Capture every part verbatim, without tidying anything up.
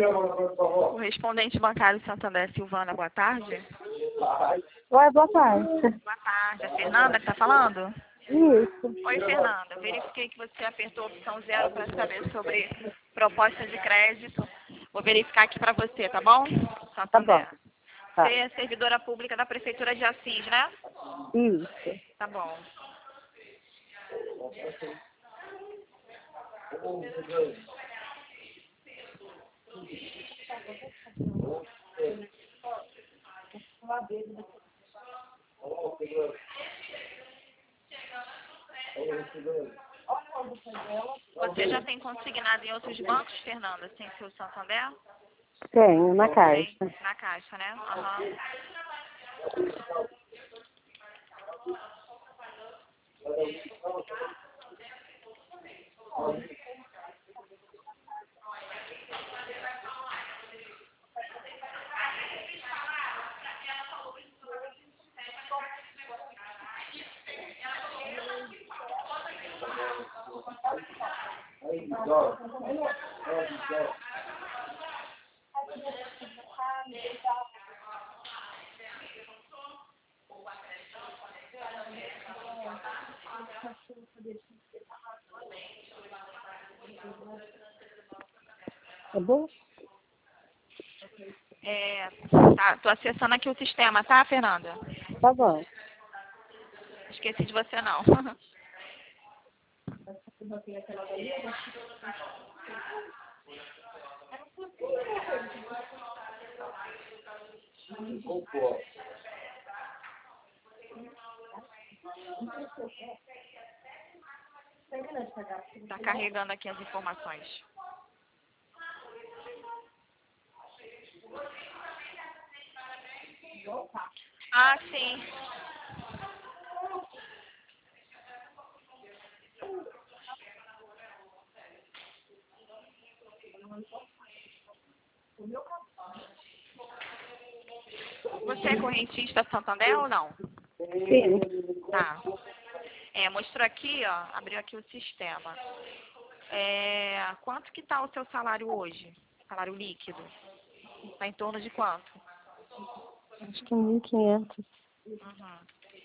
Correspondente bancário Santander, Silvana, boa tarde. Oi, boa tarde. Boa tarde. É Fernanda que está falando? Isso. Oi, Fernanda. Eu verifiquei que você apertou a opção zero para saber sobre proposta de crédito. Vou verificar aqui para você, tá bom? Santander. Tá bom. Tá. Você é servidora pública da Prefeitura de Assis, né? Isso. Tá bom. Você já tem consignado em outros bancos, Fernanda, sem ser o Santander? Tenho, na caixa. Tem, na caixa, né? Aham. Tá bom? É, tá, tô acessando aqui o sistema, tá, Fernanda? Tá bom. Esqueci de você, não. Tá carregando aqui as informações. Ah, sim. Você é correntista Santander ou não? Sim. Tá. É, mostrou aqui, ó, abriu aqui o sistema. É, quanto que tá o seu salário hoje? Salário líquido? Tá em torno de quanto? Acho que mil e quinhentos. Uhum.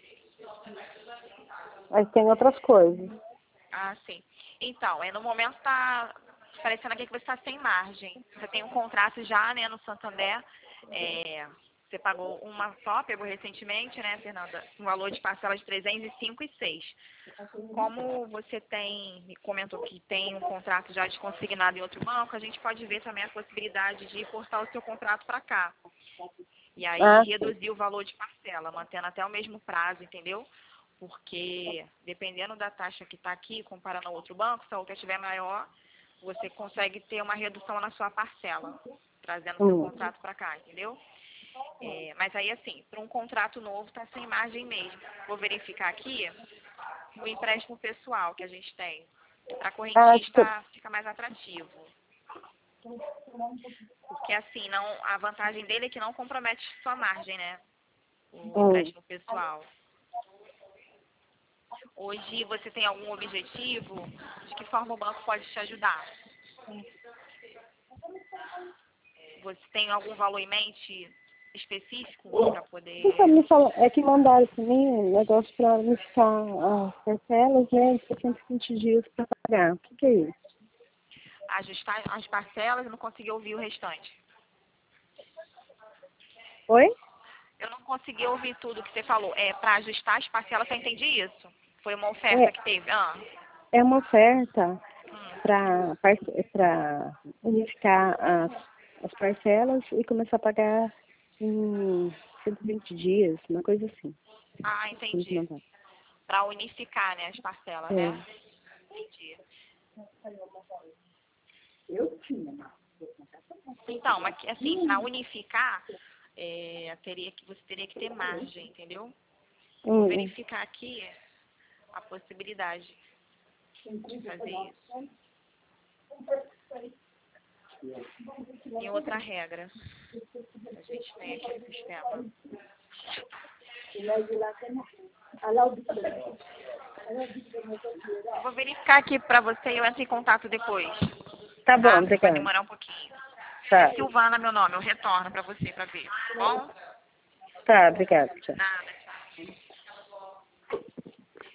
Mas tem outras coisas. Ah, sim. Então, é, no momento tá parecendo aqui que você está sem margem. Você tem um contrato já, né, no Santander. É, você pagou uma só, pegou recentemente, né, Fernanda? Um valor de parcela de trezentos e cinco e seis. Como você tem, me comentou que tem um contrato já de consignado em outro banco, a gente pode ver também a possibilidade de importar o seu contrato para cá. E aí Ah, reduzir o valor de parcela, mantendo até o mesmo prazo, entendeu? Porque dependendo da taxa que está aqui, comparando ao outro banco, se a outra estiver maior, você consegue ter uma redução na sua parcela, trazendo o seu hum. contrato para cá, entendeu? É, mas aí, assim, para um contrato novo, está sem margem mesmo. Vou verificar aqui o empréstimo pessoal que a gente tem. Para Ah, correntista fica mais atrativo. Porque, assim, não, a vantagem dele é que não compromete sua margem, né? O hum. empréstimo pessoal. Hoje você tem algum objetivo? De que forma o banco pode te ajudar? Você tem algum valor em mente específico para poder Você me fala, é que mandaram para mim um negócio para unificar as parcelas, né? E cento e vinte dias para pagar. O que, que é isso? ajustar as parcelas e não consegui ouvir o restante? Oi? Eu não consegui ouvir tudo que você falou. É para ajustar as parcelas, você entende isso? Foi uma oferta É, que teve? Ah, é uma oferta hum. para unificar as, as parcelas e começar a pagar em cento e vinte dias, uma coisa assim. Ah, Eles entendi. mandaram. Para unificar, né, as parcelas, É. né? Entendi. Então, mas assim, para unificar, é, teria que, você teria que ter margem, entendeu? Eu vou Hum, hum. verificar aqui a possibilidade de fazer isso. E outra regra que a gente tem aqui no sistema. Eu vou verificar aqui para você e eu entro em contato depois, Tá bom, tá? Vai obrigada. demorar um pouquinho. Tá. Silvana, meu nome, eu retorno para você para ver, tá bom? Tá, obrigada. Tchau. Nada, tchau.